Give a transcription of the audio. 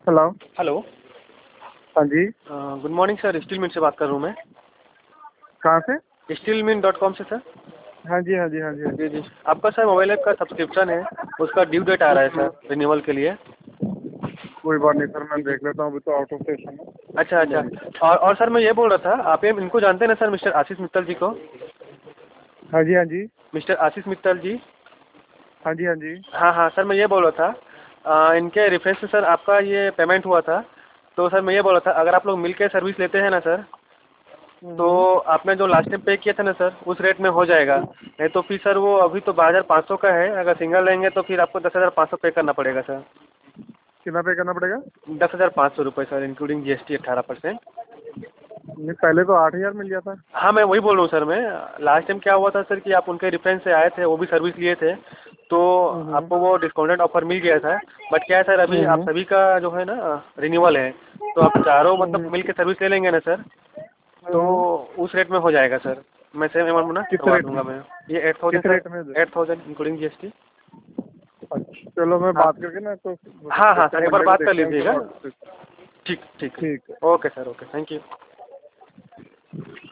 Hello. Hello. हाँ जी। Good morning sir, steel mill से बात कर रहा हूँ मैं। कहाँ से? स्टीलमिल.com से सर। हाँ जी, हाँ जी, हाँ जी, हाँ जी जी। जी, आपका सर मोबाइल ऐप का सब्सक्रिप्शन है, उसका ड्यू डेट आ रहा है सर रिन्यूअल के लिए। कोई बात नहीं सर, मैं देख लेता हूँ, अभी तो आउट ऑफ स्टेशन है। अच्छा अच्छा। और सर मैं ये बोल रहा था, आप ये इनको जानते हैं ना सर, मिस्टर आशीष मित्तल जी को? हाँ जी, हाँ जी, मिस्टर आशीष मित्तल जी। हाँ जी, हाँ जी। हाँ हाँ सर, मैं ये बोल रहा था, इनके रेफरेंस से सर आपका ये पेमेंट हुआ था। तो सर मैं ये बोल रहा था, अगर आप लोग मिल के सर्विस लेते हैं ना सर, तो आपने जो लास्ट टाइम पे किया था ना सर, उस रेट में हो जाएगा। नहीं तो फिर सर वो अभी तो 12,500 का है, अगर सिंगल लेंगे तो फिर आपको 10,500 पे करना पड़ेगा सर। कितना पे करना पड़ेगा? 10,500 रुपये सर, इंक्लूडिंग GST 18%। नहीं, पहले तो 8,000 मिल गया था। हाँ मैं वही बोल रहा हूँ सर, मैं लास्ट टाइम क्या हुआ था सर कि आप उनके रेफरेंस से आए थे, वो भी सर्विस लिए थे, तो हम्म, आपको वो डिस्काउंटेड ऑफर मिल गया था। बट क्या है सर, अभी आप हम्म, सभी का जो है ना रिन्यूअल है, तो आप चारों मतलब हम्म, मिल के सर्विस ले लेंगे ना सर, तो हम्म। उस रेट में हो जाएगा सर। मैं सेम अमाउंट ना किस करवा रेट में? दूंगा मैं। ये किस 8,000 सर, रेट में दे? 8,000 इंक्लूडिंग GST। अच्छा, चलो मैं हाँ बात करके ना तो हाँ हाँ देखता सर, हूँ, एक बार बंदे को बात कर देखता हूँ फिर लीजिएगा। Out of station. ठीक ठीक। ठीक है। Okay sir, okay, thank you.